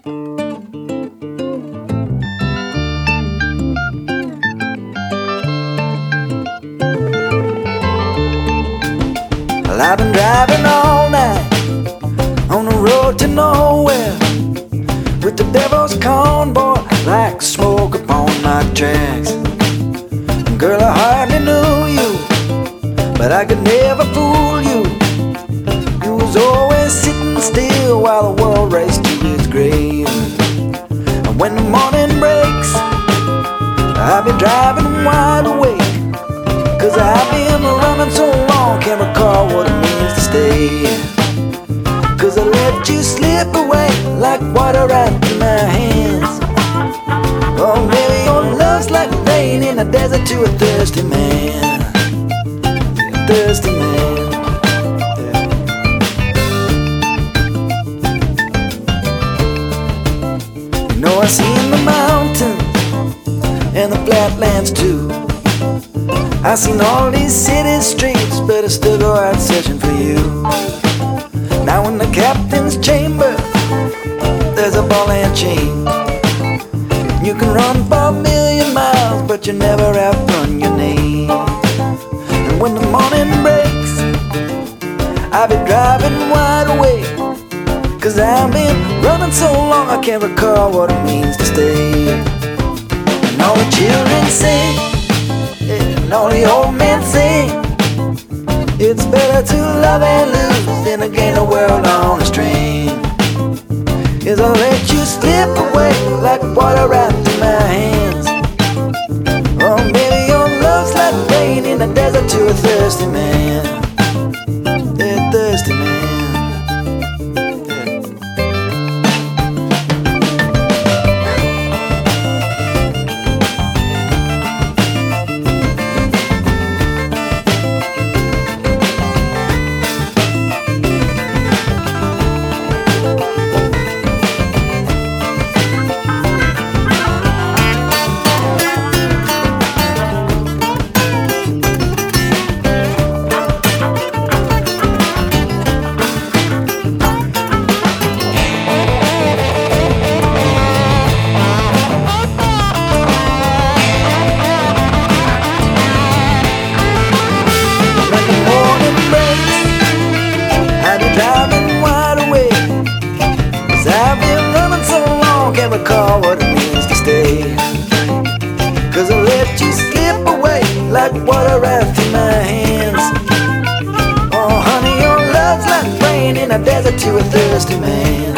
Well, I've been driving all night on the road to nowhere with the devil's cornball like smoke upon my tracks. Girl, I hardly knew you, but I could never fool you. You was always sitting still while the world raced to its grave. And when the morning breaks, I'll be driving wide awake, 'cause I've been running so long, can't recall what it means to stay. 'Cause I let you slip away like water right through my hands. Oh, maybe your love's like rain in a desert to a thirsty man. A thirsty man. You know, I've seen the mountains and the flatlands too. I've seen all these city streets, but I still go out searching for you. Now in the captain's chamber, there's a ball and chain. You can run for a million miles, but you never outrun your name. And when the morning breaks, I'll be driving wide awake, 'cause I've been running so long I can't recall what it means to stay. And all the children sing, and all the old men sing, it's better to love and lose than to gain the world on a string. Is I let you slip away like water right through my hands. Oh, maybe your love's like rain in the desert to a thirsty man. A thirsty man. Driving wide awake, 'cause I've been running so long, can't recall what it means to stay. 'Cause I let you slip away like water right through my hands. Oh honey, your love's like rain in a desert to a thirsty man.